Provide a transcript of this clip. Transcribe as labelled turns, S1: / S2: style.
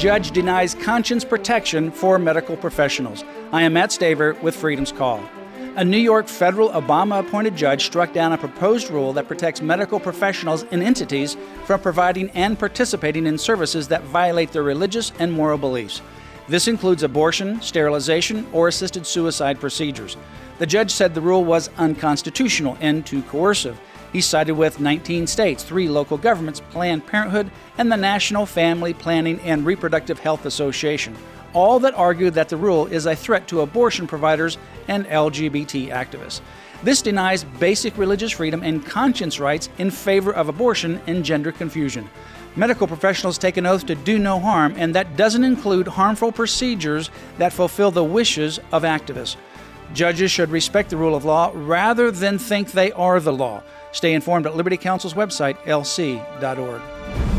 S1: judge denies conscience protection for medical professionals. I am Matt Staver with Freedom's Call. A New York federal Obama-appointed judge struck down a proposed rule that protects medical professionals and entities from providing and participating in services that violate their religious and moral beliefs. This includes abortion, sterilization, or assisted suicide procedures. The judge said the rule was unconstitutional and too coercive. He sided with 19 states, 3 local governments, Planned Parenthood, and the National Family Planning and Reproductive Health Association, all that argued that the rule is a threat to abortion providers and LGBT activists. This denies basic religious freedom and conscience rights in favor of abortion and gender confusion. Medical professionals take an oath to do no harm, and that doesn't include harmful procedures that fulfill the wishes of activists. Judges should respect the rule of law rather than think they are the law. Stay informed at Liberty Counsel's website, lc.org.